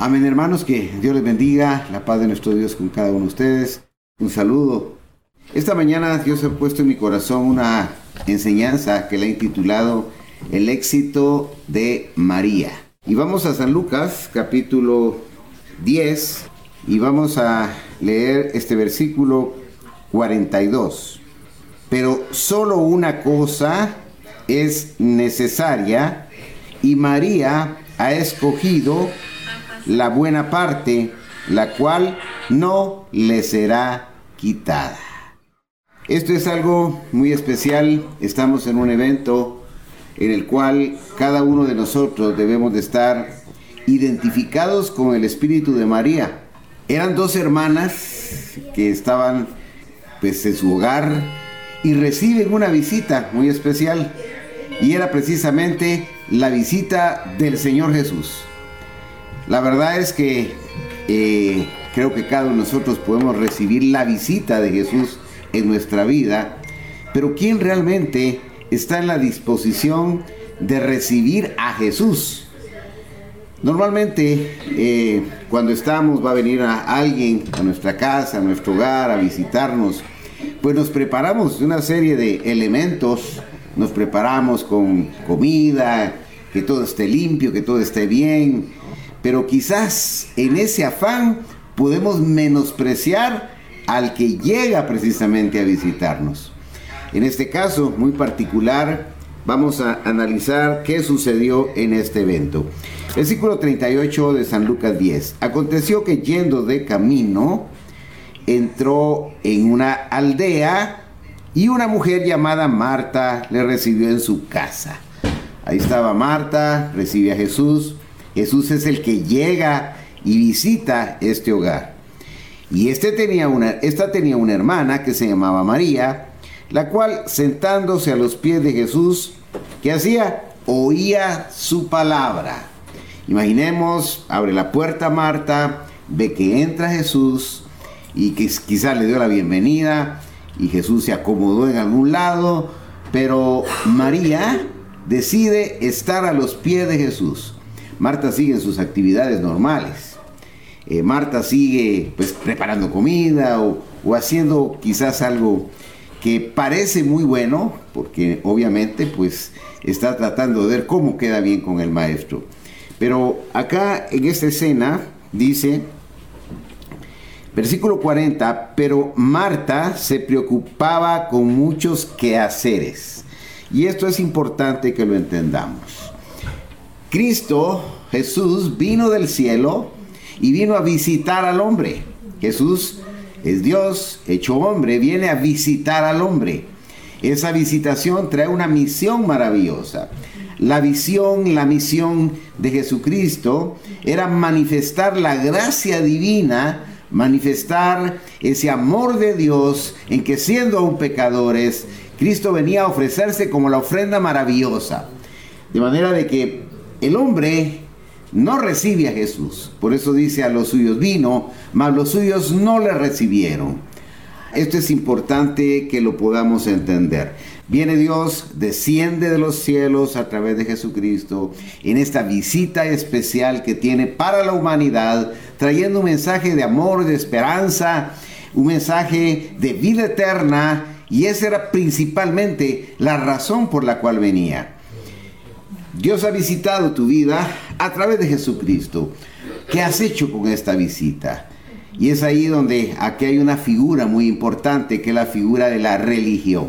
Amén, hermanos, que Dios les bendiga, la paz de nuestro Dios con cada uno de ustedes. Un saludo. Esta mañana Dios ha puesto en mi corazón una enseñanza que le he intitulado El éxito de María. Y vamos a San Lucas, capítulo 10, y vamos a leer este versículo 42. Pero solo una cosa es necesaria, y María ha escogido la buena parte, la cual no le será quitada. Esto es algo muy especial. Estamos en un evento en el cual cada uno de nosotros debemos de estar identificados con el espíritu de María. Eran dos hermanas que estaban en su hogar y reciben una visita muy especial, y era precisamente la visita del Señor Jesús. La verdad es que creo que cada uno de nosotros podemos recibir la visita de Jesús en nuestra vida, pero ¿quién realmente está en la disposición de recibir a Jesús? Normalmente cuando va a venir a alguien a nuestra casa, a nuestro hogar, a visitarnos, pues nos preparamos de una serie de elementos. Nos preparamos con comida, que todo esté limpio, que todo esté bien. Pero quizás en ese afán podemos menospreciar al que llega precisamente a visitarnos. En este caso muy particular, vamos a analizar qué sucedió en este evento. Versículo 38 de San Lucas 10. Aconteció que yendo de camino, entró en una aldea y una mujer llamada Marta le recibió en su casa. Ahí estaba Marta, recibe a Jesús. Jesús es el que llega y visita este hogar. Y esta tenía una hermana que se llamaba María, la cual, sentándose a los pies de Jesús, ¿qué hacía? Oía su palabra. Imaginemos, abre la puerta a Marta, ve que entra Jesús y que quizás le dio la bienvenida y Jesús se acomodó en algún lado, pero María decide estar a los pies de Jesús. Marta sigue en sus actividades normales. Marta sigue preparando comida o haciendo quizás algo que parece muy bueno, porque obviamente está tratando de ver cómo queda bien con el maestro. Pero acá en esta escena dice, versículo 40, pero Marta se preocupaba con muchos quehaceres. Y esto es importante que lo entendamos. Cristo, Jesús, vino del cielo y vino a visitar al hombre. Jesús es Dios hecho hombre, viene a visitar al hombre. Esa visitación trae una misión maravillosa. La misión de Jesucristo era manifestar la gracia divina, manifestar ese amor de Dios en que, siendo aún pecadores, Cristo venía a ofrecerse como la ofrenda maravillosa. De manera de que el hombre no recibe a Jesús. Por eso dice, a los suyos vino, mas los suyos no le recibieron. Esto es importante que lo podamos entender. Viene Dios, desciende de los cielos a través de Jesucristo en esta visita especial que tiene para la humanidad, trayendo un mensaje de amor, de esperanza, un mensaje de vida eterna, y esa era principalmente la razón por la cual venía. Dios ha visitado tu vida a través de Jesucristo. ¿Qué has hecho con esta visita? Y es ahí donde aquí hay una figura muy importante, que es la figura de la religión.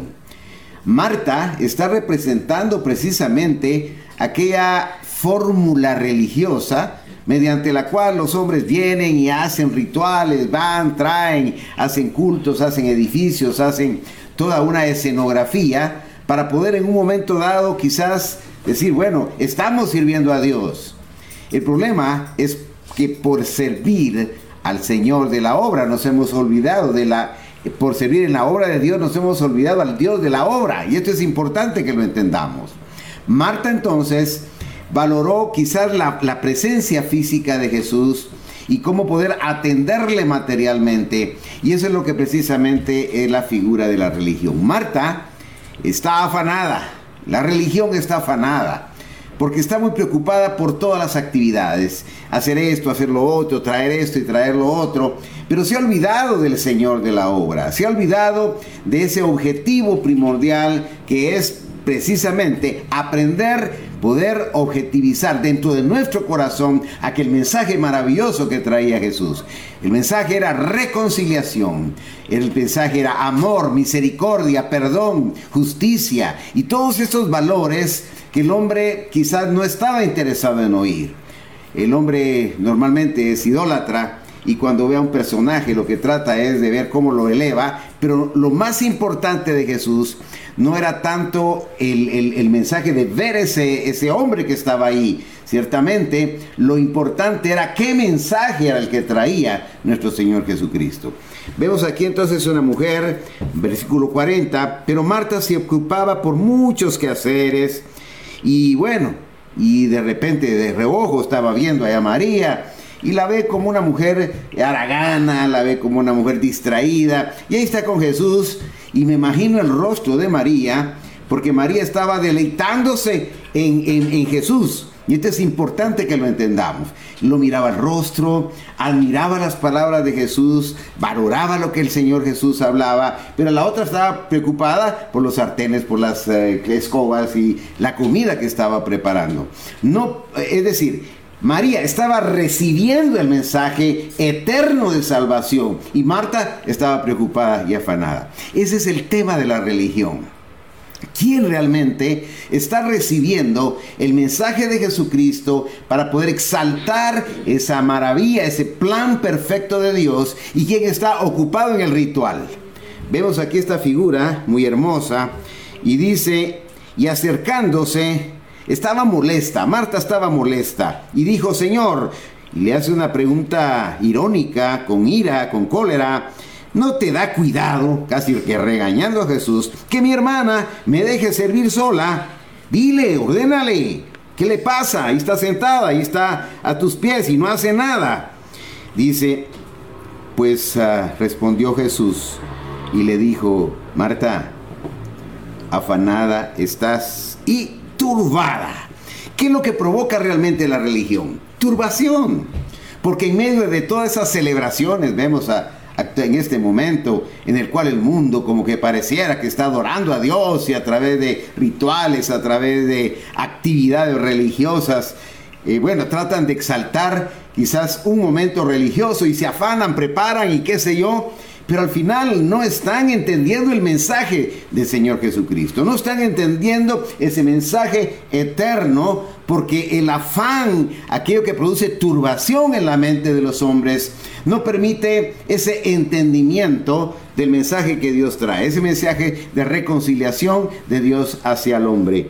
Marta está representando precisamente aquella fórmula religiosa mediante la cual los hombres vienen y hacen rituales, van, traen, hacen cultos, hacen edificios, hacen toda una escenografía para poder en un momento dado quizás decir, bueno, estamos sirviendo a Dios. El problema es que por servir al Señor de la obra nos hemos olvidado por servir en la obra de Dios nos hemos olvidado al Dios de la obra, y esto es importante que lo entendamos. Marta entonces valoró quizás la presencia física de Jesús y cómo poder atenderle materialmente, y eso es lo que precisamente es la figura de la religión. Marta está afanada, la religión está afanada, porque está muy preocupada por todas las actividades, hacer esto, hacer lo otro, traer esto y traer lo otro, pero se ha olvidado del Señor de la obra, se ha olvidado de ese objetivo primordial que es precisamente aprender, poder objetivizar dentro de nuestro corazón aquel mensaje maravilloso que traía Jesús. El mensaje era reconciliación, el mensaje era amor, misericordia, perdón, justicia y todos estos valores que el hombre quizás no estaba interesado en oír. El hombre normalmente es idólatra y cuando ve a un personaje lo que trata es de ver cómo lo eleva, pero lo más importante de Jesús no era tanto el mensaje de ver ese hombre que estaba ahí. Ciertamente lo importante era qué mensaje era el que traía nuestro Señor Jesucristo. Vemos aquí entonces una mujer, versículo 40, pero Marta se ocupaba por muchos quehaceres y bueno, y de repente de reojo estaba viendo a María y la ve como una mujer haragana, la ve como una mujer distraída, y ahí está con Jesús, y me imagino el rostro de María, porque María estaba deleitándose en Jesús, y esto es importante que lo entendamos. Lo miraba el rostro, admiraba las palabras de Jesús, valoraba lo que el Señor Jesús hablaba, pero la otra estaba preocupada por los sartenes, por las escobas y la comida que estaba preparando. No, es decir, María estaba recibiendo el mensaje eterno de salvación y Marta estaba preocupada y afanada. Ese es el tema de la religión. ¿Quién realmente está recibiendo el mensaje de Jesucristo para poder exaltar esa maravilla, ese plan perfecto de Dios, y quién está ocupado en el ritual? Vemos aquí esta figura muy hermosa y dice, y acercándose, estaba molesta, Marta estaba molesta y dijo, Señor, y le hace una pregunta irónica, con ira, con cólera, ¿no te da cuidado, casi que regañando a Jesús, que mi hermana me deje servir sola? Dile, ordénale, ¿qué le pasa? Ahí está sentada, ahí está a tus pies y no hace nada. Dice, pues respondió Jesús y le dijo, Marta, afanada estás y turbada. ¿Qué es lo que provoca realmente la religión? Turbación. Porque en medio de todas esas celebraciones vemos en este momento en el cual el mundo como que pareciera que está adorando a Dios, y a través de rituales, a través de actividades religiosas, tratan de exaltar quizás un momento religioso y se afanan, preparan y qué sé yo, pero al final no están entendiendo el mensaje del Señor Jesucristo, no están entendiendo ese mensaje eterno, porque el afán, aquello que produce turbación en la mente de los hombres, no permite ese entendimiento del mensaje que Dios trae, ese mensaje de reconciliación de Dios hacia el hombre.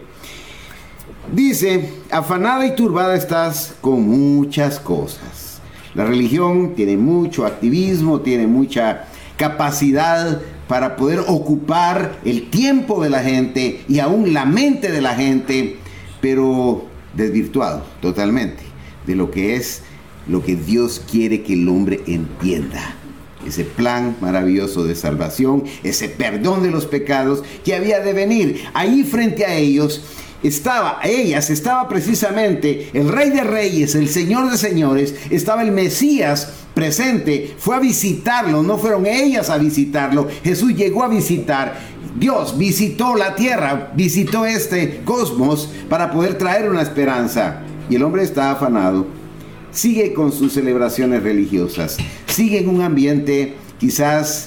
Dice, afanada y turbada estás con muchas cosas. La religión tiene mucho activismo, tiene mucha capacidad para poder ocupar el tiempo de la gente y aún la mente de la gente, pero desvirtuado totalmente de lo que es lo que Dios quiere que el hombre entienda. Ese plan maravilloso de salvación, ese perdón de los pecados que había de venir. Ahí frente a ellos estaba precisamente el Rey de Reyes, el Señor de Señores, estaba el Mesías presente, fue a visitarlo, no fueron ellas a visitarlo, Jesús llegó a visitar, Dios visitó la tierra, visitó este cosmos para poder traer una esperanza, y el hombre está afanado, sigue con sus celebraciones religiosas, sigue en un ambiente quizás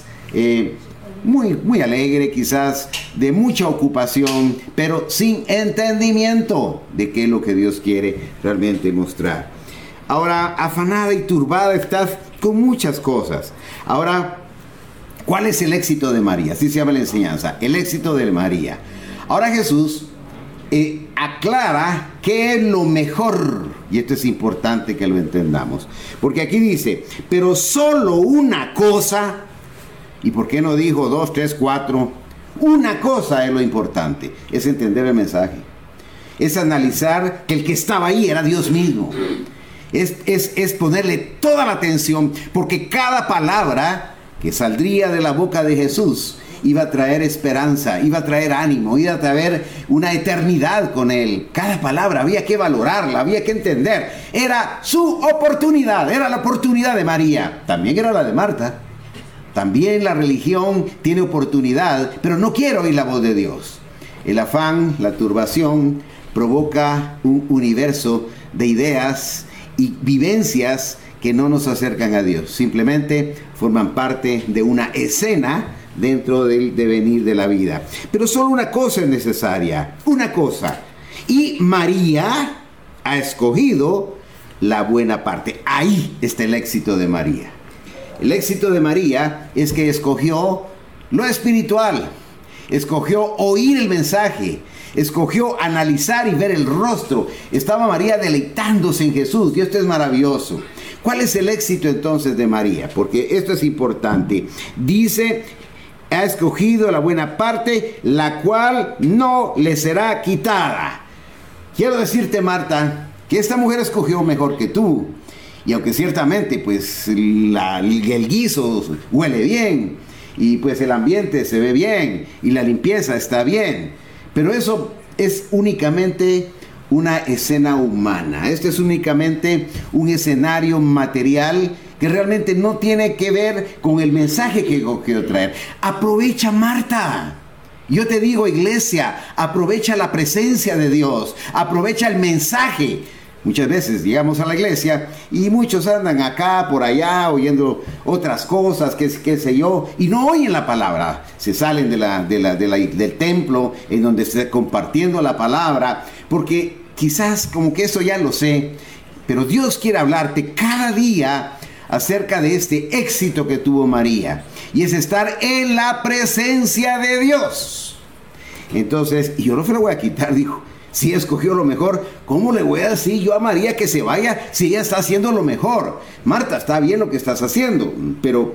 muy alegre, quizás de mucha ocupación, pero sin entendimiento de qué es lo que Dios quiere realmente mostrar. Ahora, afanada y turbada estás con muchas cosas. Ahora, ¿cuál es el éxito de María? Así se llama la enseñanza, el éxito de María. Ahora Jesús aclara qué es lo mejor, y esto es importante que lo entendamos, porque aquí dice, pero solo una cosa. ¿Y por qué no dijo 2, 3, 4? Una cosa es lo importante, es entender el mensaje. Es analizar que el que estaba ahí era Dios mismo. Es ponerle toda la atención, porque cada palabra que saldría de la boca de Jesús iba a traer esperanza, iba a traer ánimo, iba a traer una eternidad con él. Cada palabra había que valorarla, había que entender. Era su oportunidad, era la oportunidad de María. También era la de Marta. También la religión tiene oportunidad, pero no quiere oír la voz de Dios. El afán, la turbación, provoca un universo de ideas y vivencias que no nos acercan a Dios. Simplemente forman parte de una escena dentro del devenir de la vida. Pero solo una cosa es necesaria, una cosa. Y María ha escogido la buena parte. Ahí está el éxito de María. El éxito de María es que escogió lo espiritual, escogió oír el mensaje, escogió analizar y ver el rostro. Estaba María deleitándose en Jesús, y esto es maravilloso. ¿Cuál es el éxito entonces de María? Porque esto es importante. Dice, ha escogido la buena parte, la cual no le será quitada. Quiero decirte, Marta, que esta mujer escogió mejor que tú. Y aunque ciertamente pues el guiso huele bien, y pues el ambiente se ve bien, y la limpieza está bien, pero eso es únicamente una escena humana. Este es únicamente un escenario material que realmente no tiene que ver con el mensaje que quiero traer. Aprovecha, Marta. Yo te digo, iglesia, aprovecha la presencia de Dios, aprovecha el mensaje. Muchas veces llegamos a la iglesia y muchos andan acá, por allá, oyendo otras cosas, qué sé yo, y no oyen la palabra. Se salen del templo en donde se está compartiendo la palabra, porque quizás como que eso ya lo sé, pero Dios quiere hablarte cada día acerca de este éxito que tuvo María, y es estar en la presencia de Dios. Entonces, y yo no se lo voy a quitar, dijo. Si escogió lo mejor, ¿cómo le voy a decir yo a María que se vaya si ella está haciendo lo mejor? Marta, está bien lo que estás haciendo, pero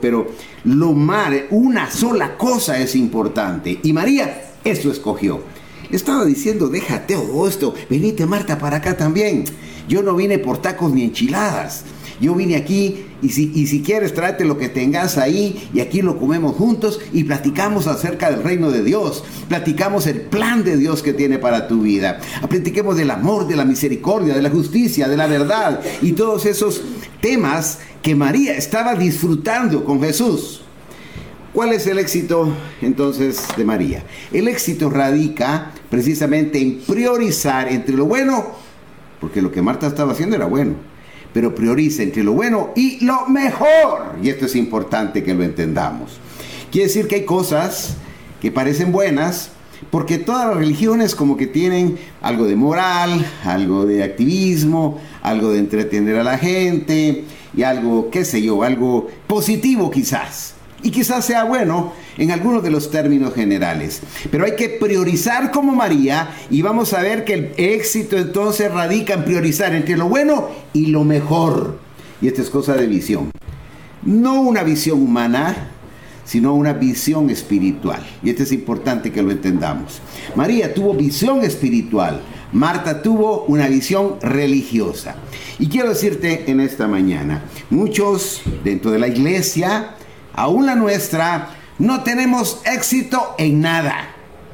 una sola cosa es importante. Y María, eso escogió. Estaba diciendo, déjate todo esto, venite, Marta, para acá también. Yo no vine por tacos ni enchiladas. Yo vine aquí y si quieres tráete lo que tengas ahí y aquí lo comemos juntos y platicamos acerca del reino de Dios. Platicamos el plan de Dios que tiene para tu vida. Platiquemos del amor, de la misericordia, de la justicia, de la verdad y todos esos temas que María estaba disfrutando con Jesús. ¿Cuál es el éxito entonces de María? El éxito radica precisamente en priorizar entre lo bueno, porque lo que Marta estaba haciendo era bueno, pero prioriza entre lo bueno y lo mejor. Y esto es importante que lo entendamos. Quiere decir que hay cosas que parecen buenas, porque todas las religiones como que tienen algo de moral, algo de activismo, algo de entretener a la gente, y algo, qué sé yo, algo positivo quizás. Y quizás sea bueno en algunos de los términos generales. Pero hay que priorizar como María, y vamos a ver que el éxito entonces radica en priorizar entre lo bueno y lo mejor. Y esta es cosa de visión. No una visión humana, sino una visión espiritual. Y esto es importante que lo entendamos. María tuvo visión espiritual. Marta tuvo una visión religiosa. Y quiero decirte en esta mañana, muchos dentro de la iglesia, aún la nuestra, no tenemos éxito en nada.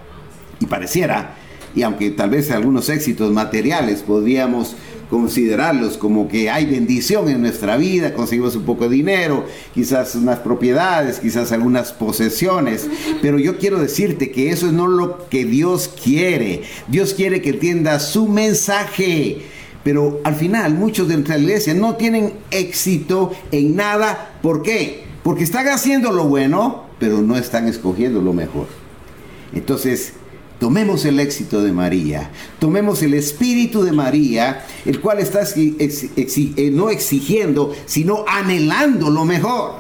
Y pareciera, y aunque tal vez algunos éxitos materiales podríamos considerarlos como que hay bendición en nuestra vida, conseguimos un poco de dinero, quizás unas propiedades, quizás algunas posesiones, pero yo quiero decirte que eso es no lo que Dios quiere. Dios quiere que entiendas su mensaje. Pero al final muchos de nuestra iglesia no tienen éxito en nada. ¿Por qué? Porque están haciendo lo bueno, pero no están escogiendo lo mejor. Entonces, tomemos el éxito de María, tomemos el espíritu de María, el cual está no exigiendo, sino anhelando lo mejor.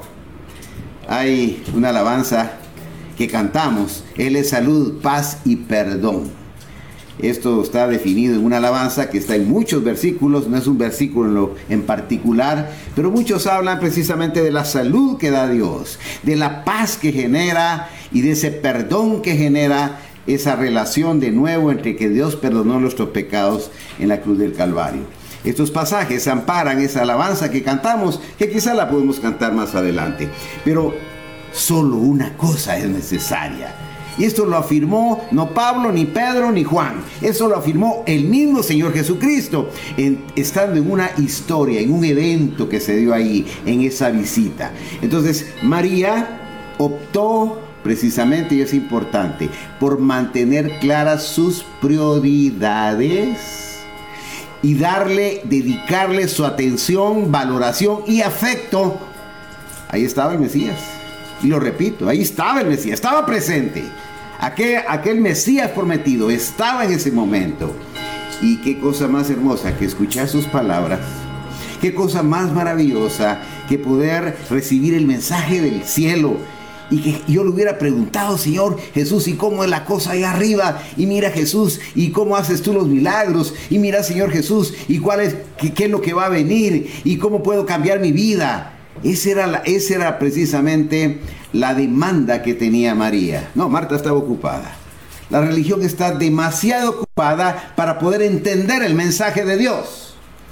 Hay una alabanza que cantamos, Él es salud, paz y perdón. Esto está definido en una alabanza que está en muchos versículos, no es un versículo en particular, pero muchos hablan precisamente de la salud que da Dios, de la paz que genera y de ese perdón que genera esa relación de nuevo entre que Dios perdonó nuestros pecados en la cruz del Calvario. Estos pasajes amparan esa alabanza que cantamos, que quizá la podemos cantar más adelante. Pero solo una cosa es necesaria. Y esto lo afirmó no Pablo, ni Pedro, ni Juan. Eso lo afirmó el mismo Señor Jesucristo, estando en una historia, en un evento que se dio ahí, en esa visita. Entonces, María optó precisamente, y es importante, por mantener claras sus prioridades y dedicarle su atención, valoración y afecto. Ahí estaba el Mesías. Y lo repito, ahí estaba el Mesías, estaba presente. Aquel Mesías prometido estaba en ese momento. Y qué cosa más hermosa que escuchar sus palabras. Qué cosa más maravillosa que poder recibir el mensaje del cielo. Y que yo le hubiera preguntado, Señor Jesús, ¿y cómo es la cosa allá arriba? Y mira, Jesús, ¿y cómo haces tú los milagros? Y mira, Señor Jesús, ¿y qué es lo que va a venir? ¿Y cómo puedo cambiar mi vida? Esa era precisamente la demanda que tenía María. No, Marta estaba ocupada. La religión está demasiado ocupada para poder entender el mensaje de Dios.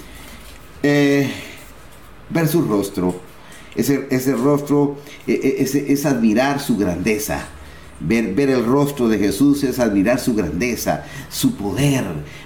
Ver su rostro, ese rostro es admirar su grandeza. Ver el rostro de Jesús es admirar su grandeza, su poder,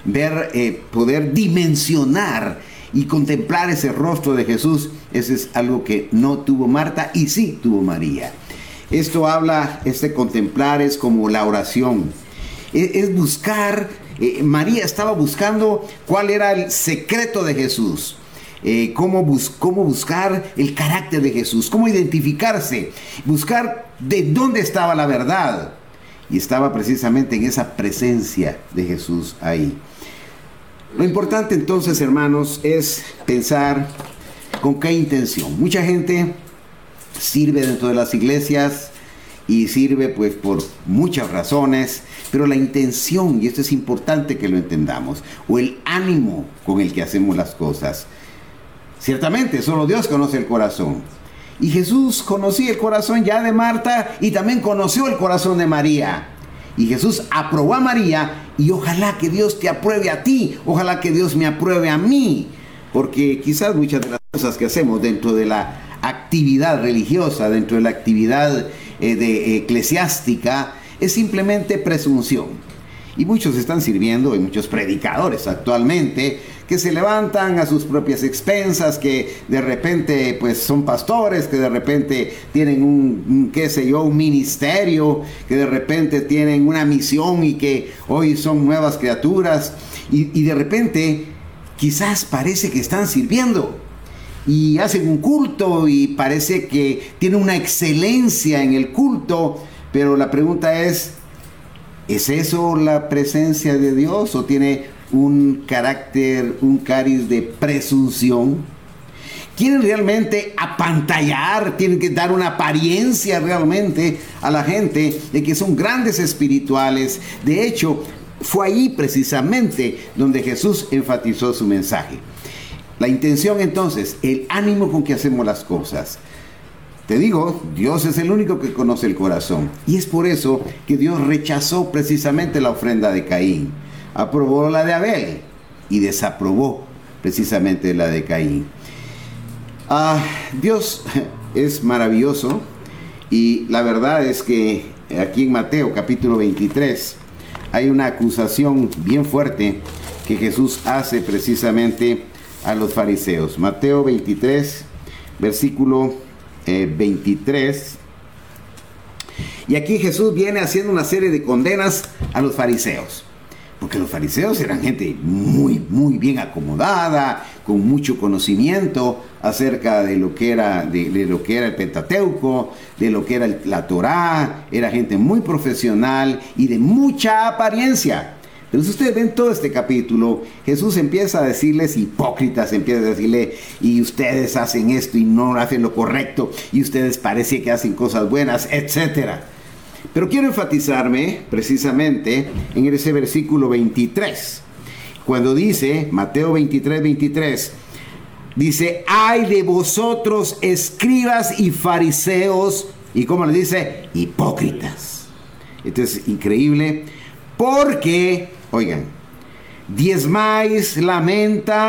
poder dimensionar y contemplar ese rostro de Jesús. Ese es algo que no tuvo Marta y sí tuvo María. Esto habla, contemplar es como la oración. Es buscar, María estaba buscando cuál era el secreto de Jesús. Cómo buscar el carácter de Jesús, cómo identificarse, buscar de dónde estaba la verdad. Y estaba precisamente en esa presencia de Jesús ahí. Lo importante entonces, hermanos, es pensar con qué intención. Mucha gente sirve dentro de las iglesias y sirve pues por muchas razones, pero la intención, y esto es importante que lo entendamos, o el ánimo con el que hacemos las cosas. Ciertamente, solo Dios conoce el corazón. Y Jesús conocía el corazón ya de Marta y también conoció el corazón de María. Y Jesús aprobó a María y ojalá que Dios te apruebe a ti, ojalá que Dios me apruebe a mí. Porque quizás muchas de las cosas que hacemos dentro de la actividad religiosa, dentro de la actividad eclesiástica, es simplemente presunción. Y muchos están sirviendo, hay muchos predicadores actualmente que se levantan a sus propias expensas, que de repente pues son pastores, que de repente tienen un ministerio, que de repente tienen una misión y que hoy son nuevas criaturas y de repente quizás parece que están sirviendo y hacen un culto y parece que tienen una excelencia en el culto, pero la pregunta ¿es eso la presencia de Dios o tiene un carácter, un cariz de presunción? ¿Quieren realmente apantallar? ¿Tienen que dar una apariencia realmente a la gente de que son grandes espirituales? De hecho, fue ahí precisamente donde Jesús enfatizó su mensaje. La intención entonces, el ánimo con que hacemos las cosas. Te digo, Dios es el único que conoce el corazón. Y es por eso que Dios rechazó precisamente la ofrenda de Caín. Aprobó la de Abel y desaprobó precisamente la de Caín. Dios es maravilloso y la verdad es que aquí en Mateo capítulo 23 hay una acusación bien fuerte que Jesús hace precisamente a los fariseos. Mateo 23, versículo 23. Y aquí Jesús viene haciendo una serie de condenas a los fariseos. Porque los fariseos eran gente muy, muy bien acomodada, con mucho conocimiento acerca de lo que era, de lo que era el Pentateuco, de lo que era la Torá. Era gente muy profesional y de mucha apariencia. Pero si ustedes ven todo este capítulo, Jesús empieza a decirles hipócritas, empieza a decirle, y ustedes hacen esto y no hacen lo correcto, y ustedes parece que hacen cosas buenas, etcétera. Pero quiero enfatizarme precisamente en ese versículo 23, cuando dice, Mateo 23, 23, dice, ¡ay de vosotros, escribas y fariseos! Y como le dice, hipócritas. Esto es increíble, porque, oigan, diezmáis la menta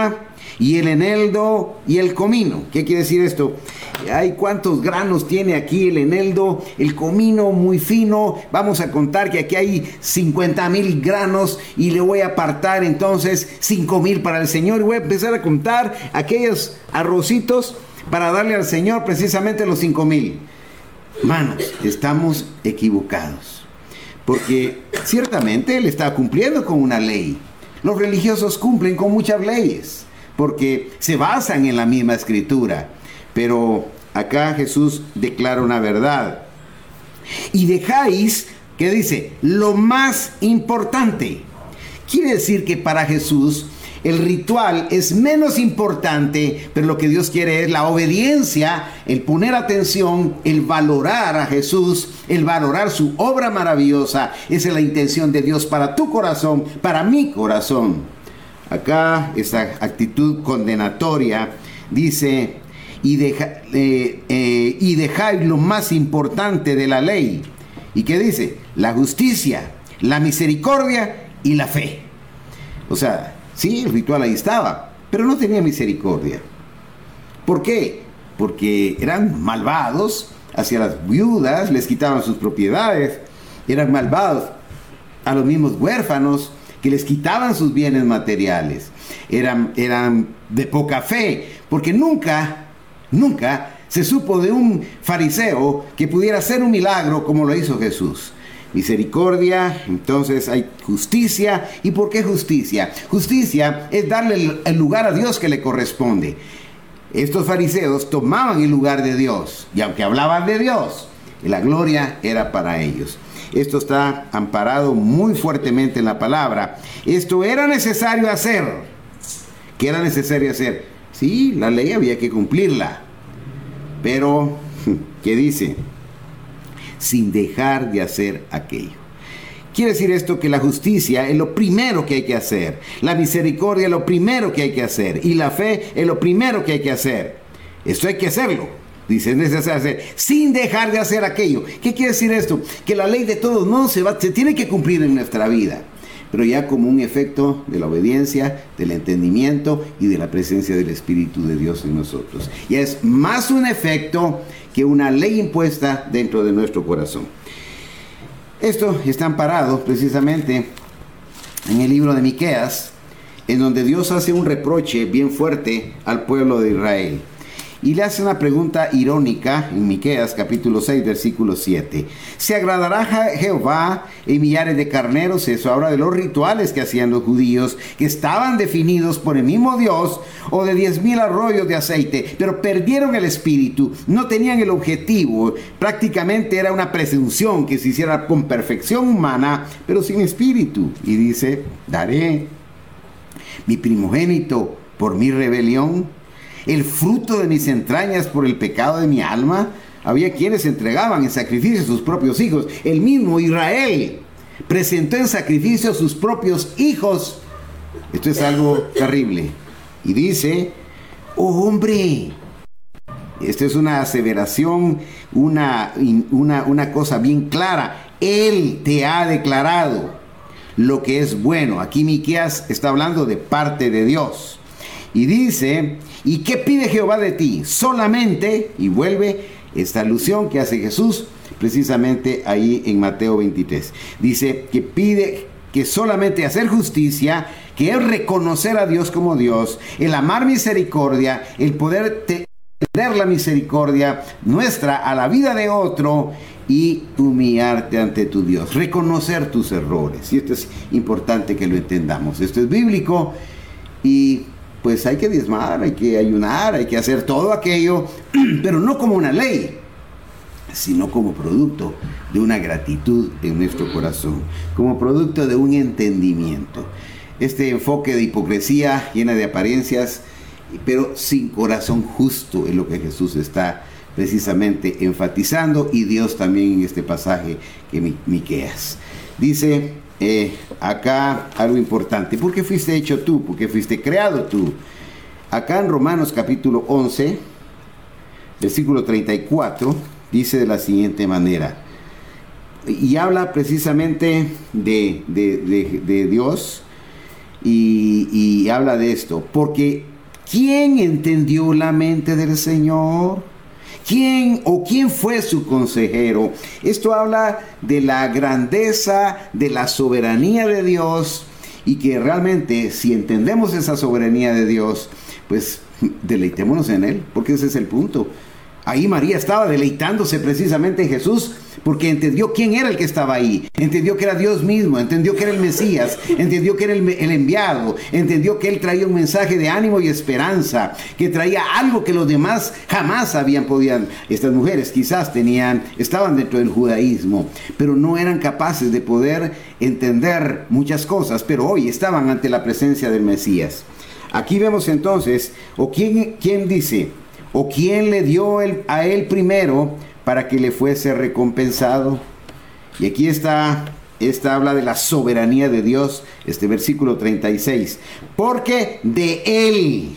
y el eneldo y el comino. ¿Qué quiere decir esto? Hay cuántos granos tiene aquí el eneldo, el comino muy fino. Vamos a contar que aquí hay 50,000 granos y le voy a apartar entonces 5,000 para el Señor. Y voy a empezar a contar aquellos arrocitos para darle al Señor precisamente los 5,000. Hermanos, estamos equivocados, porque ciertamente Él está cumpliendo con una ley. Los religiosos cumplen con muchas leyes, porque se basan en la misma escritura. Pero acá Jesús declara una verdad. Y dejáis, ¿qué dice? Lo más importante. Quiere decir que para Jesús el ritual es menos importante, pero lo que Dios quiere es la obediencia, el poner atención, el valorar a Jesús, el valorar su obra maravillosa. Esa es la intención de Dios para tu corazón, para mi corazón. Acá esta actitud condenatoria dice, y dejáis lo más importante de la ley. ¿Y qué dice? La justicia, la misericordia y la fe. O sea, sí, el ritual ahí estaba, pero no tenía misericordia. ¿Por qué? Porque eran malvados hacia las viudas, les quitaban sus propiedades, eran malvados a los mismos huérfanos, que les quitaban sus bienes materiales, eran de poca fe, porque nunca se supo de un fariseo que pudiera hacer un milagro como lo hizo Jesús. Misericordia, entonces hay justicia. ¿Y por qué justicia? Justicia es darle el lugar a Dios que le corresponde. Estos fariseos tomaban el lugar de Dios, y aunque hablaban de Dios, la gloria era para ellos. Esto está amparado muy fuertemente en la palabra. Esto era necesario hacer. ¿Qué era necesario hacer? Sí, la ley había que cumplirla. Pero, ¿qué dice? Sin dejar de hacer aquello. Quiere decir esto que la justicia es lo primero que hay que hacer. La misericordia es lo primero que hay que hacer. Y la fe es lo primero que hay que hacer. Esto hay que hacerlo. Dice, es necesario hacer, sin dejar de hacer aquello. ¿Qué quiere decir esto? Que la ley de todos modos se tiene que cumplir en nuestra vida, pero ya como un efecto de la obediencia, del entendimiento y de la presencia del Espíritu de Dios en nosotros. Ya es más un efecto que una ley impuesta dentro de nuestro corazón. Esto está amparado precisamente en el libro de Miqueas, en donde Dios hace un reproche bien fuerte al pueblo de Israel. Y le hace una pregunta irónica en Miqueas capítulo 6 versículo 7. ¿Se agradará Jehová en millares de carneros? Eso habla de los rituales que hacían los judíos, que estaban definidos por el mismo Dios, o de 10,000 arroyos de aceite, pero perdieron el espíritu, no tenían el objetivo. Prácticamente era una presunción que se hiciera con perfección humana, pero sin espíritu. Y dice, daré mi primogénito por mi rebelión, el fruto de mis entrañas por el pecado de mi alma. Había quienes entregaban en sacrificio a sus propios hijos. El mismo Israel presentó en sacrificio a sus propios hijos. Esto es algo terrible. Y dice, oh hombre, esta es una aseveración, una cosa bien clara. Él te ha declarado lo que es bueno. Aquí Miqueas está hablando de parte de Dios. Y dice, ¿y qué pide Jehová de ti? Solamente, y vuelve esta alusión que hace Jesús precisamente ahí en Mateo 23. Dice que pide que solamente hacer justicia, que es reconocer a Dios como Dios, el amar misericordia, el poder tener la misericordia nuestra a la vida de otro y humillarte ante tu Dios, reconocer tus errores. Y esto es importante que lo entendamos. Esto es bíblico y pues hay que diezmar, hay que ayunar, hay que hacer todo aquello, pero no como una ley, sino como producto de una gratitud en nuestro corazón, como producto de un entendimiento. Este enfoque de hipocresía llena de apariencias, pero sin corazón justo, es lo que Jesús está precisamente enfatizando, y Dios también en este pasaje que Miqueas dice. Acá algo importante. ¿Por qué fuiste hecho tú? ¿Por qué fuiste creado tú? Acá en Romanos capítulo 11, versículo 34, dice de la siguiente manera. Y habla precisamente de Dios y habla de esto. Porque ¿Quién entendió la mente del Señor? ¿Quién fue su consejero? Esto habla de la grandeza, de la soberanía de Dios, y que realmente, si entendemos esa soberanía de Dios, pues deleitémonos en Él, porque ese es el punto. Ahí María estaba deleitándose precisamente en Jesús, porque entendió quién era el que estaba ahí, entendió que era Dios mismo, entendió que era el Mesías, entendió que era el enviado, entendió que Él traía un mensaje de ánimo y esperanza, que traía algo que los demás jamás habían podido. Estas mujeres quizás estaban dentro del judaísmo, pero no eran capaces de poder entender muchas cosas, pero hoy estaban ante la presencia del Mesías. Aquí vemos entonces, ¿quién dice? ¿O quién le dio a él primero para que le fuese recompensado? Y aquí esta habla de la soberanía de Dios, este versículo 36. Porque de Él,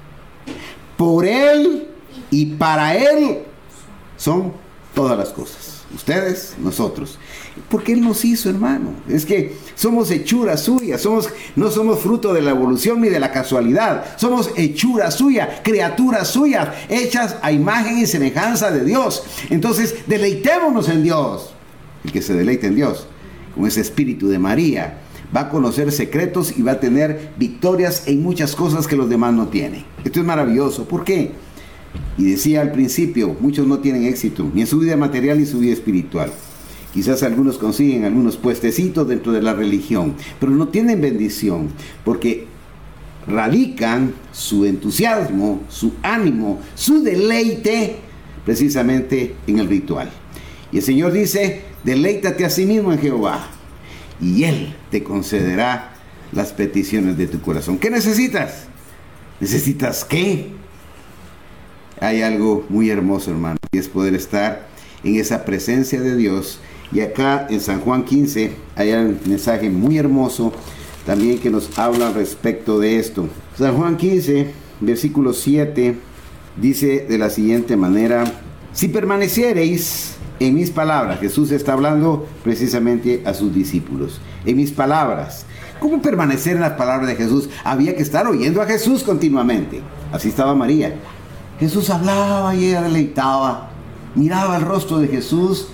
por Él y para Él son todas las cosas. Ustedes, nosotros. Porque Él nos hizo, hermano. Es que somos hechura suya. No somos fruto de la evolución ni de la casualidad. Somos hechura suya, criaturas suyas, hechas a imagen y semejanza de Dios. Entonces, deleitémonos en Dios. El que se deleite en Dios, con ese espíritu de María, va a conocer secretos y va a tener victorias en muchas cosas que los demás no tienen. Esto es maravilloso. ¿Por qué? Y decía al principio, muchos no tienen éxito, ni en su vida material ni en su vida espiritual. Quizás algunos consiguen algunos puestecitos dentro de la religión, pero no tienen bendición, porque radican su entusiasmo, su ánimo, su deleite, precisamente en el ritual. Y el Señor dice, deleítate a sí mismo en Jehová, y Él te concederá las peticiones de tu corazón. ¿Qué necesitas? ¿Necesitas qué? Hay algo muy hermoso, hermano, y es poder estar en esa presencia de Dios. Y acá en San Juan 15 hay un mensaje muy hermoso también que nos habla respecto de esto. San Juan 15, versículo 7, dice de la siguiente manera: si permaneciereis en mis palabras. Jesús está hablando precisamente a sus discípulos. En mis palabras. ¿Cómo permanecer en las palabras de Jesús? Había que estar oyendo a Jesús continuamente. Así estaba María. Jesús hablaba y ella deleitaba, miraba el rostro de Jesús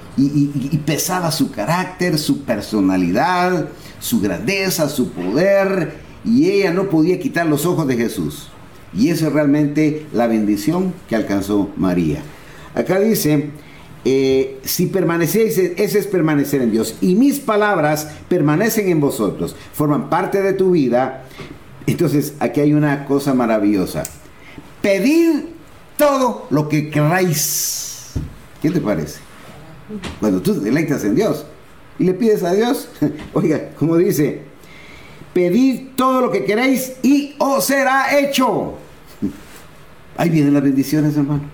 y pesaba su carácter, su personalidad, su grandeza, su poder, y ella no podía quitar los ojos de Jesús. Y eso es realmente la bendición que alcanzó María. Acá dice, si permanecéis, ese es permanecer en Dios, y mis palabras permanecen en vosotros, forman parte de tu vida. Entonces aquí hay una cosa maravillosa: pedid todo lo que queráis. ¿Qué te parece? Cuando tú te deleitas en Dios y le pides a Dios, oiga, como dice, pedid todo lo que queréis y os será hecho. Ahí vienen las bendiciones, hermano.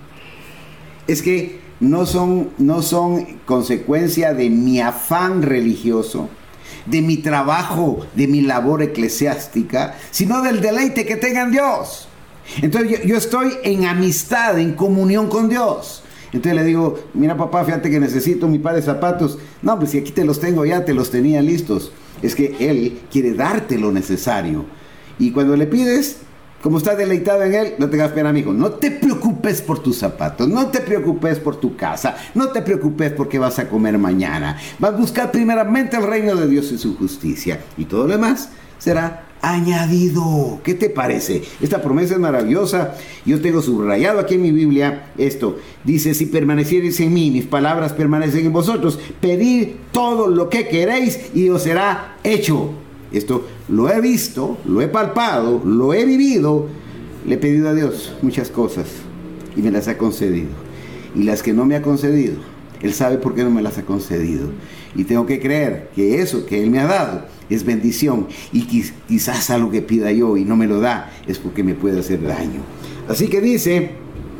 Es que no son consecuencia de mi afán religioso, de mi trabajo, de mi labor eclesiástica, sino del deleite que tenga en Dios. Entonces yo estoy en amistad, en comunión con Dios. Entonces le digo, mira papá, fíjate que necesito mi par de zapatos. No, pues si aquí te los tengo ya, te los tenía listos. Es que Él quiere darte lo necesario. Y cuando le pides, como estás deleitado en Él, no tengas pena, amigo. No te preocupes por tus zapatos, no te preocupes por tu casa, no te preocupes por qué vas a comer mañana. Vas a buscar primeramente el reino de Dios y su justicia, y todo lo demás será añadido. ¿Qué te parece? Esta promesa es maravillosa. Yo tengo subrayado aquí en mi Biblia esto. Dice, si permaneciereis en mí, mis palabras permanecen en vosotros, pedid todo lo que queréis y os será hecho. Esto lo he visto, lo he palpado, lo he vivido. Le he pedido a Dios muchas cosas y me las ha concedido. Y las que no me ha concedido, Él sabe por qué no me las ha concedido. Y tengo que creer que eso que Él me ha dado es bendición, y quizás algo que pida yo y no me lo da es porque me puede hacer daño. Así que dice,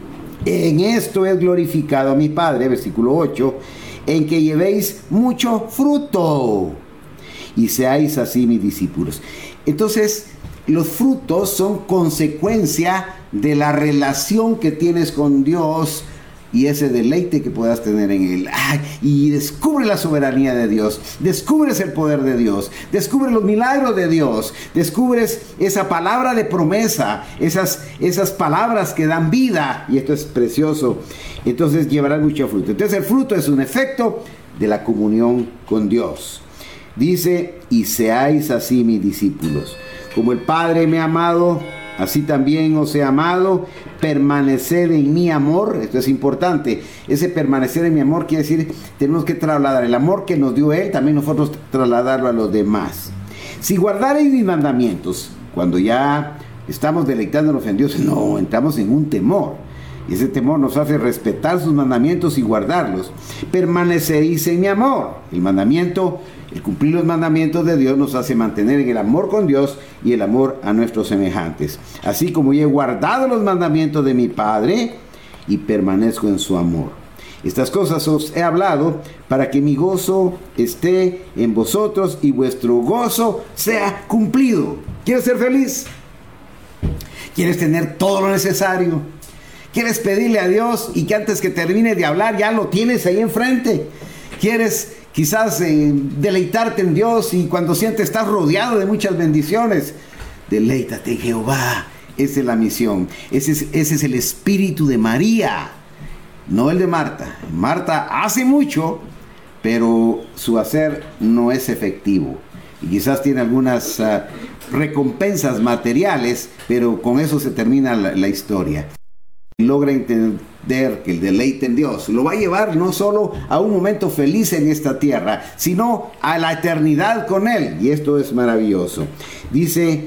en esto es glorificado a mi Padre, versículo 8, en que llevéis mucho fruto y seáis así mis discípulos. Entonces, los frutos son consecuencia de la relación que tienes con Dios y ese deleite que puedas tener en Él. Y descubre la soberanía de Dios, descubres el poder de Dios, descubres los milagros de Dios, descubres esa palabra de promesa, esas palabras que dan vida, y esto es precioso. Entonces llevarás mucho fruto. Entonces el fruto es un efecto de la comunión con Dios. Dice: y seáis así mis discípulos. Como el Padre me ha amado, así también os he amado. Permaneced en mi amor. Esto es importante. Ese permanecer en mi amor quiere decir, tenemos que trasladar el amor que nos dio Él, también nosotros trasladarlo a los demás. Si guardareis mis mandamientos, cuando ya estamos deleitándonos en Dios, no, entramos en un temor. Y ese temor nos hace respetar sus mandamientos y guardarlos. Permaneceréis en mi amor. El mandamiento, el cumplir los mandamientos de Dios nos hace mantener en el amor con Dios y el amor a nuestros semejantes. Así como yo he guardado los mandamientos de mi Padre y permanezco en su amor. Estas cosas os he hablado para que mi gozo esté en vosotros y vuestro gozo sea cumplido. ¿Quieres ser feliz? ¿Quieres tener todo lo necesario? ¿Quieres pedirle a Dios y que antes que termine de hablar ya lo tienes ahí enfrente? ¿Quieres quizás deleitarte en Dios y cuando sientes estás rodeado de muchas bendiciones? Deleítate en Jehová. Esa es la misión. Ese es el espíritu de María, no el de Marta. Marta hace mucho, pero su hacer no es efectivo. Y quizás tiene algunas recompensas materiales, pero con eso se termina la historia. Logra entender que el deleite en Dios lo va a llevar no solo a un momento feliz en esta tierra, sino a la eternidad con Él. Y esto es maravilloso. Dice: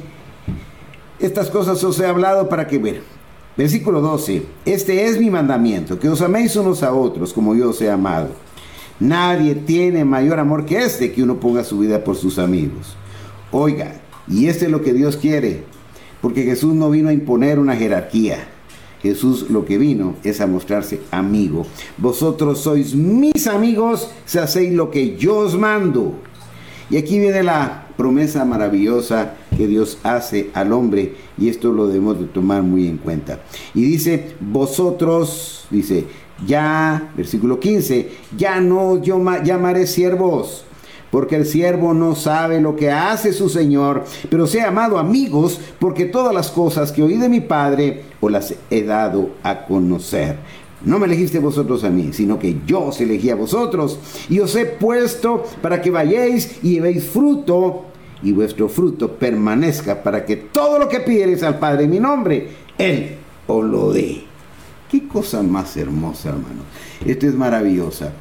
estas cosas os he hablado para que vean. Versículo 12. Este es mi mandamiento, que os améis unos a otros como yo os he amado. Nadie tiene mayor amor que este, que uno ponga su vida por sus amigos. Oiga, y este es lo que Dios quiere, porque Jesús no vino a imponer una jerarquía. Jesús lo que vino es a mostrarse amigo. Vosotros sois mis amigos si hacéis lo que yo os mando. Y aquí viene la promesa maravillosa que Dios hace al hombre, y esto lo debemos de tomar muy en cuenta. Y dice: vosotros, dice, ya, versículo 15, ya no yo llamaré siervos, porque el siervo no sabe lo que hace su Señor, pero os he llamado amigos, porque todas las cosas que oí de mi Padre os las he dado a conocer. No me elegiste vosotros a mí, sino que yo os elegí a vosotros, y os he puesto para que vayáis y llevéis fruto, y vuestro fruto permanezca, para que todo lo que pidiereis al Padre en mi nombre, Él os lo dé. Qué cosa más hermosa, hermano. Esto es maravillosa.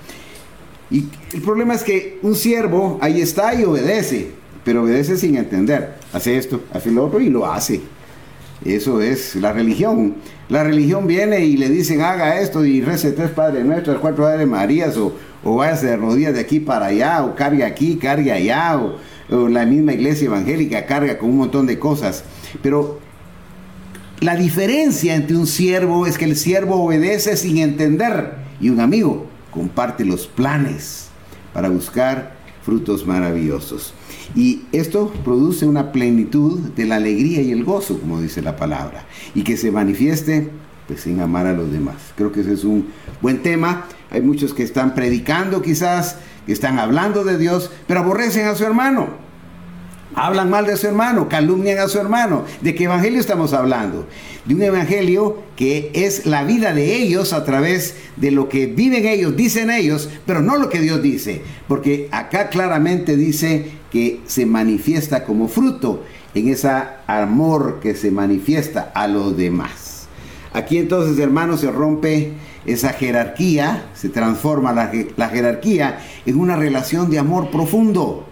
Y el problema es que un siervo ahí está y obedece, pero obedece sin entender. Hace esto, hace lo otro y lo hace. Eso es la religión. La religión viene y le dicen: haga esto y rece 3 Padres Nuestros, 4 Ave Marías, o váyase de rodillas de aquí para allá, o cargue aquí, cargue allá, o la misma iglesia evangélica carga con un montón de cosas. Pero la diferencia entre un siervo es que el siervo obedece sin entender, y un amigo comparte los planes para buscar frutos maravillosos. Y esto produce una plenitud de la alegría y el gozo, como dice la palabra, y que se manifieste pues en amar a los demás. Creo que ese es un buen tema. Hay muchos que están predicando quizás, que están hablando de Dios, pero aborrecen a su hermano. Hablan mal de su hermano, calumnian a su hermano. ¿De qué evangelio estamos hablando? De un evangelio que es la vida de ellos a través de lo que viven ellos, dicen ellos, pero no lo que Dios dice. Porque acá claramente dice que se manifiesta como fruto en ese amor que se manifiesta a los demás. Aquí entonces, hermanos, se rompe esa jerarquía, se transforma la jerarquía en una relación de amor profundo.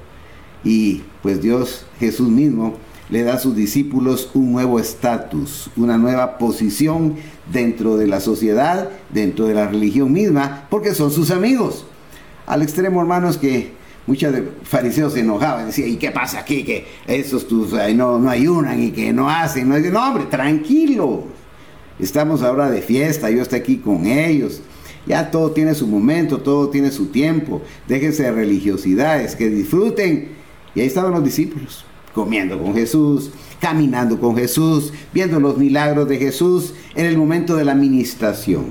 Y pues Dios, Jesús mismo, le da a sus discípulos un nuevo estatus, una nueva posición dentro de la sociedad, dentro de la religión misma, porque son sus amigos. Al extremo, hermanos, que muchos fariseos se enojaban, decían: ¿y qué pasa aquí? Que esos no ayunan y que no hacen. No, hombre, tranquilo. Estamos ahora de fiesta, yo estoy aquí con ellos. Ya todo tiene su momento, todo tiene su tiempo. Déjense de religiosidades, que disfruten. Y ahí estaban los discípulos, comiendo con Jesús, caminando con Jesús, viendo los milagros de Jesús en el momento de la ministración.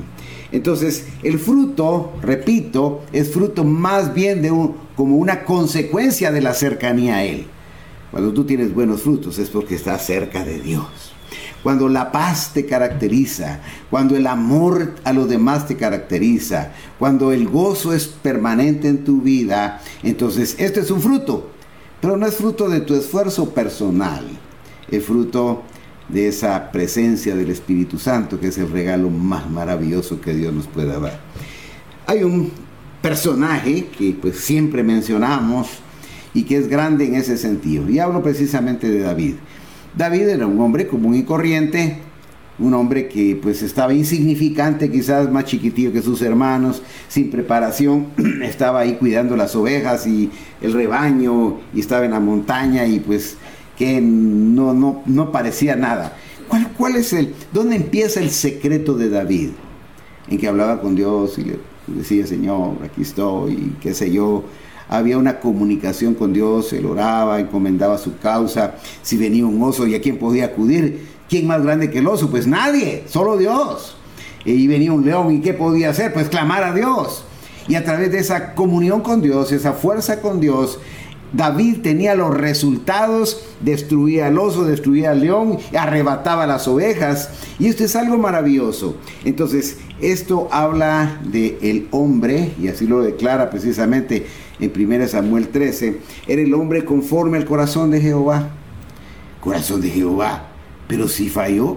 Entonces, el fruto, repito, es fruto más bien como una consecuencia de la cercanía a Él. Cuando tú tienes buenos frutos es porque estás cerca de Dios. Cuando la paz te caracteriza, cuando el amor a los demás te caracteriza, cuando el gozo es permanente en tu vida, entonces este es un fruto. Pero no es fruto de tu esfuerzo personal, es fruto de esa presencia del Espíritu Santo, que es el regalo más maravilloso que Dios nos pueda dar. Hay un personaje que pues siempre mencionamos y que es grande en ese sentido, y hablo precisamente de David. David era un hombre común y corriente, un hombre que pues estaba insignificante, quizás más chiquitillo que sus hermanos, sin preparación, estaba ahí cuidando las ovejas y el rebaño, y estaba en la montaña, y pues que no parecía nada. ¿Cuál es dónde empieza el secreto de David? En que hablaba con Dios y le decía, Señor, aquí estoy, y qué sé yo. Había una comunicación con Dios, él oraba, encomendaba su causa. Si venía un oso, ¿y a quién podía acudir? ¿Quién más grande que el oso? Pues nadie, solo Dios. Y venía un león, ¿y qué podía hacer? Pues clamar a Dios. Y a través de esa comunión con Dios, esa fuerza con Dios, David tenía los resultados, destruía al oso, destruía al león, arrebataba las ovejas, y esto es algo maravilloso. Entonces, esto habla del hombre, y así lo declara precisamente en 1 Samuel 13, era el hombre conforme al corazón de Jehová. Corazón de Jehová, pero si falló,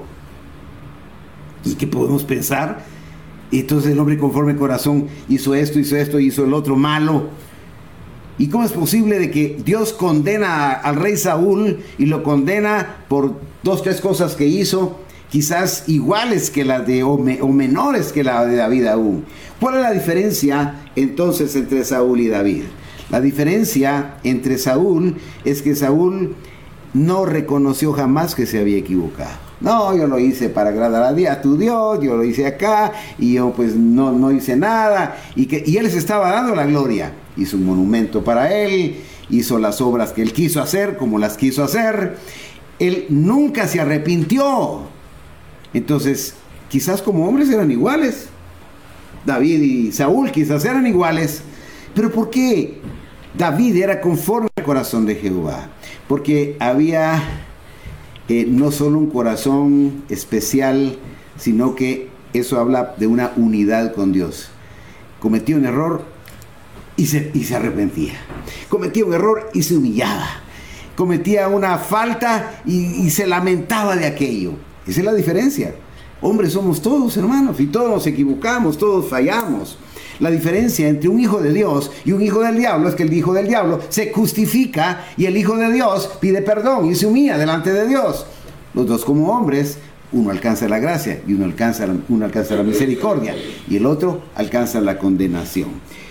¿y qué podemos pensar? Entonces el hombre conforme al corazón hizo esto, hizo el otro malo. ¿Y cómo es posible de que Dios condena al rey Saúl y lo condena por 2, 3 cosas que hizo, quizás iguales que las de o menores que la de David aún? ¿Cuál es la diferencia entonces entre Saúl y David? La diferencia entre Saúl es que Saúl no reconoció jamás que se había equivocado. No, yo lo hice para agradar a tu Dios, yo lo hice acá, y yo pues no hice nada, y él se estaba dando la gloria. Hizo un monumento para él, hizo las obras que él quiso hacer, como las quiso hacer. Él nunca se arrepintió. Entonces, quizás como hombres eran iguales. David y Saúl quizás eran iguales. Pero ¿por qué David era conforme al corazón de Jehová? Porque había no solo un corazón especial, sino que eso habla de una unidad con Dios. Cometía un error y se arrepentía. Cometía un error y se humillaba. Cometía una falta y se lamentaba de aquello. Esa es la diferencia. Hombres somos todos, hermanos, y todos nos equivocamos, todos fallamos. La diferencia entre un hijo de Dios y un hijo del diablo es que el hijo del diablo se justifica y el hijo de Dios pide perdón y se humilla delante de Dios. Los dos como hombres, uno alcanza la gracia y uno alcanza la misericordia, y el otro alcanza la condenación.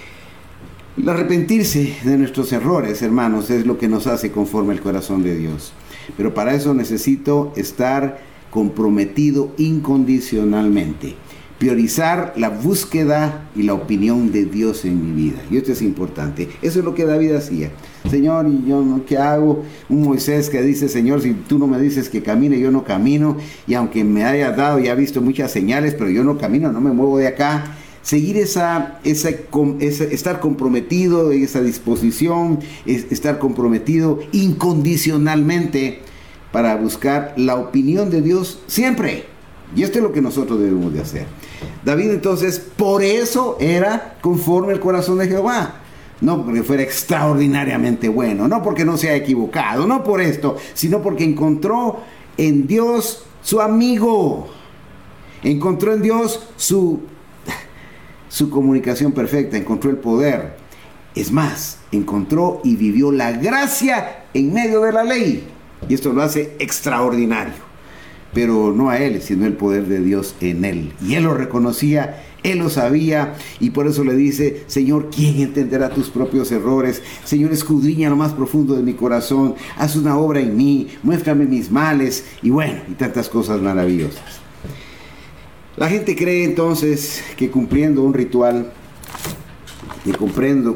El arrepentirse de nuestros errores, hermanos, es lo que nos hace conforme al corazón de Dios. Pero para eso necesito estar comprometido incondicionalmente. Priorizar la búsqueda y la opinión de Dios en mi vida. Y esto es importante. Eso es lo que David hacía. Señor, ¿y yo qué hago? Un Moisés que dice, Señor, si tú no me dices que camine, yo no camino. Y aunque me hayas dado, ya he visto muchas señales, pero yo no camino, no me muevo de acá. Seguir estar comprometido en esa disposición, estar comprometido incondicionalmente para buscar la opinión de Dios siempre. Y esto es lo que nosotros debemos de hacer. David entonces por eso era conforme al corazón de Jehová. No porque fuera extraordinariamente bueno, no porque no se haya equivocado, no por esto, sino porque encontró en Dios su amigo. Encontró en Dios su comunicación perfecta, encontró el poder. Es más, encontró y vivió la gracia en medio de la ley. Y esto lo hace extraordinario. Pero no a él, sino el poder de Dios en él. Y él lo reconocía, él lo sabía, y por eso le dice, Señor, ¿quién entenderá tus propios errores? Señor, escudriña lo más profundo de mi corazón, haz una obra en mí, muéstrame mis males, y bueno, y tantas cosas maravillosas. La gente cree entonces que cumpliendo un ritual, que cumpliendo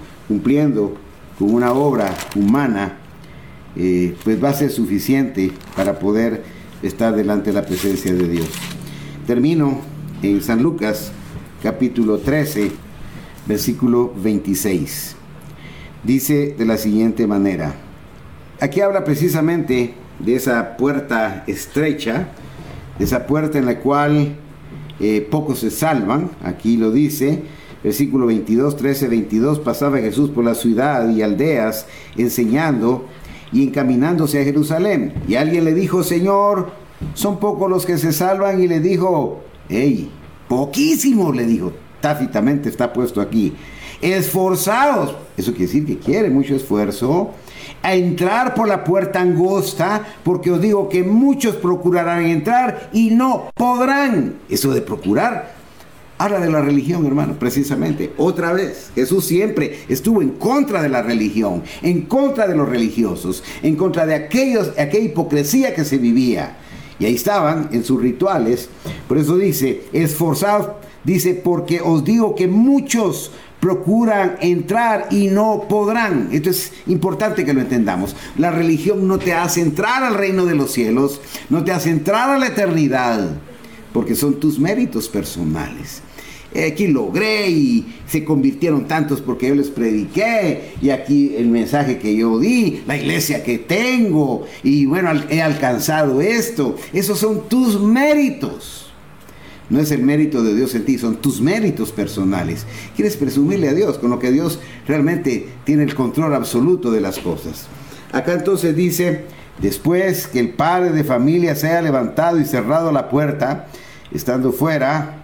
con una obra humana, pues va a ser suficiente para poder estar delante de la presencia de Dios. Termino en San Lucas capítulo 13, versículo 26. Dice de la siguiente manera. Aquí habla precisamente de esa puerta estrecha, de esa puerta en la cual pocos se salvan. Aquí lo dice, versículo 22, 13, 22. Pasaba Jesús por la ciudad y aldeas, enseñando y encaminándose a Jerusalén. Y alguien le dijo: Señor, son pocos los que se salvan. Y le dijo: hey, poquísimos, le dijo. Tácitamente está puesto aquí. Esforzaos, eso quiere decir que quiere mucho esfuerzo, a entrar por la puerta angosta, porque os digo que muchos procurarán entrar y no podrán. Eso de procurar habla de la religión, hermano, precisamente. Otra vez, Jesús siempre estuvo en contra de la religión, en contra de los religiosos, en contra de aquella hipocresía que se vivía. Y ahí estaban en sus rituales. Por eso dice: esforzaos, dice, porque os digo que muchos procuran entrar y no podrán. Esto es importante que lo entendamos. La religión no te hace entrar al reino de los cielos, no te hace entrar a la eternidad, porque son tus méritos personales. Aquí logré y se convirtieron tantos porque yo les prediqué, y aquí el mensaje que yo di, la iglesia que tengo, y bueno, he alcanzado esto. Esos son tus méritos. No es el mérito de Dios en ti, son tus méritos personales. Quieres presumirle a Dios con lo que Dios realmente tiene el control absoluto de las cosas. Acá entonces dice: después que el padre de familia se haya levantado y cerrado la puerta, estando fuera,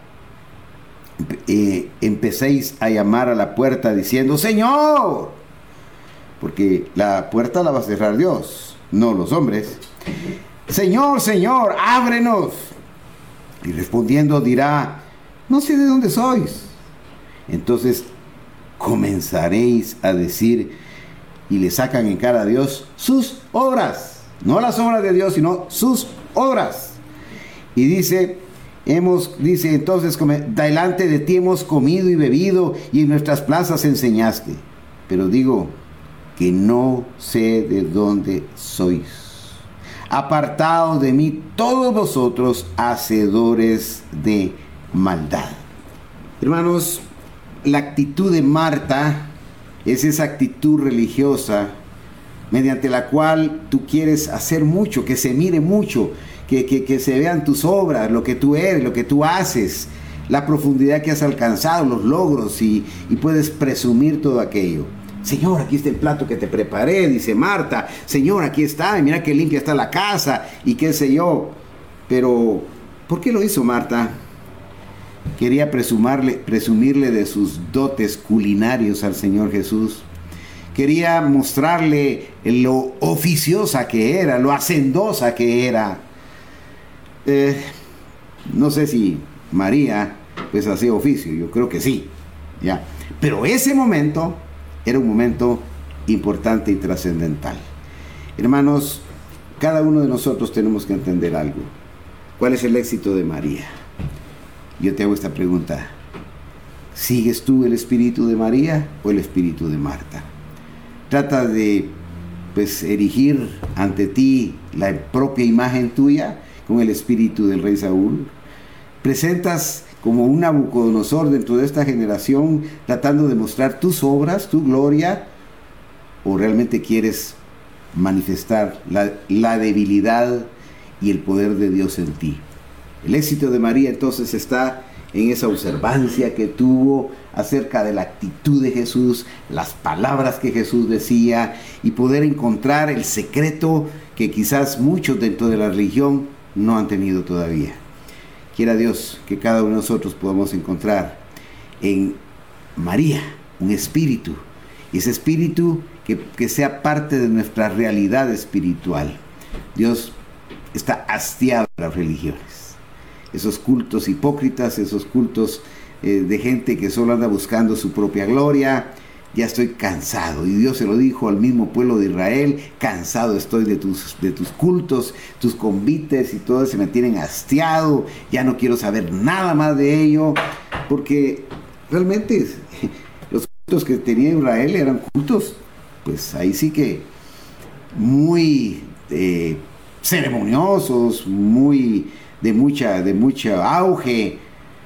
empecéis a llamar a la puerta diciendo: Señor, porque la puerta la va a cerrar Dios, no los hombres. Señor, Señor, ábrenos. Y respondiendo dirá: no sé de dónde sois. Entonces comenzaréis a decir, y le sacan en cara a Dios sus obras, no las obras de Dios, sino sus obras. Y dice entonces: delante de ti hemos comido y bebido, y en nuestras plazas enseñaste. Pero digo que no sé de dónde sois. Apartaos de mí todos vosotros, hacedores de maldad. Hermanos, la actitud de Marta es esa actitud religiosa mediante la cual tú quieres hacer mucho, que se mire mucho, que se vean tus obras, lo que tú eres, lo que tú haces, la profundidad que has alcanzado, los logros, y puedes presumir todo aquello. Señor, aquí está el plato que te preparé, dice Marta. Señor, aquí está, y mira qué limpia está la casa, y qué sé yo. Pero, ¿por qué lo hizo Marta? Quería presumirle de sus dotes culinarios al Señor Jesús. Quería mostrarle lo oficiosa que era, lo hacendosa que era. No sé si María pues hacía oficio, yo creo que sí, ya. Pero ese momento era un momento importante y trascendental. Hermanos, cada uno de nosotros tenemos que entender algo. ¿Cuál es el éxito de María? Yo te hago esta pregunta: ¿sigues tú el espíritu de María o el espíritu de Marta? Trata de erigir ante ti la propia imagen tuya con el espíritu del rey Saúl. Presentas como un Nabucodonosor dentro de esta generación, tratando de mostrar tus obras, tu gloria, o realmente quieres manifestar la debilidad y el poder de Dios en ti. El éxito de María entonces está en esa observancia que tuvo acerca de la actitud de Jesús, las palabras que Jesús decía, y poder encontrar el secreto que quizás muchos dentro de la religión no han tenido todavía. Quiera Dios que cada uno de nosotros podamos encontrar en María un espíritu, y ese espíritu que sea parte de nuestra realidad espiritual. Dios está hastiado de las religiones, esos cultos hipócritas, esos cultos de gente que solo anda buscando su propia gloria. Ya estoy cansado, y Dios se lo dijo al mismo pueblo de Israel: cansado estoy de tus cultos, tus convites y todo, se me tienen hastiado, ya no quiero saber nada más de ello, porque realmente los cultos que tenía Israel eran cultos, pues ahí sí que muy ceremoniosos, muy de mucho auge,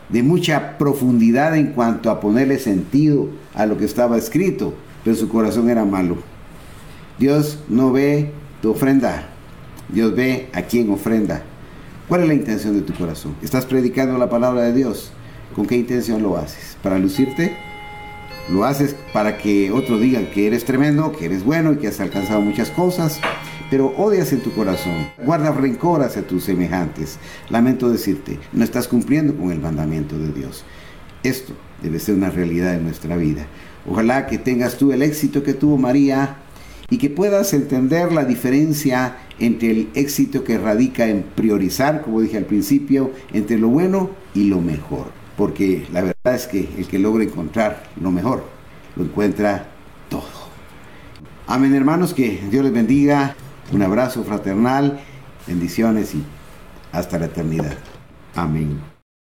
de mucha profundidad en cuanto a ponerle sentido a lo que estaba escrito, pero su corazón era malo. Dios no ve tu ofrenda, Dios ve a quien ofrenda. ¿Cuál es la intención de tu corazón? ¿Estás predicando la palabra de Dios? ¿Con qué intención lo haces? ¿Para lucirte? ¿Lo haces para que otros digan que eres tremendo, que eres bueno y que has alcanzado muchas cosas? Pero odias en tu corazón, guardas rencor hacia tus semejantes. Lamento decirte, no estás cumpliendo con el mandamiento de Dios. Esto debe ser una realidad en nuestra vida. Ojalá que tengas tú el éxito que tuvo María y que puedas entender la diferencia entre el éxito que radica en priorizar, como dije al principio, entre lo bueno y lo mejor. Porque la verdad es que el que logra encontrar lo mejor, lo encuentra todo. Amén, hermanos, que Dios les bendiga. Un abrazo fraternal, bendiciones y hasta la eternidad. Amén.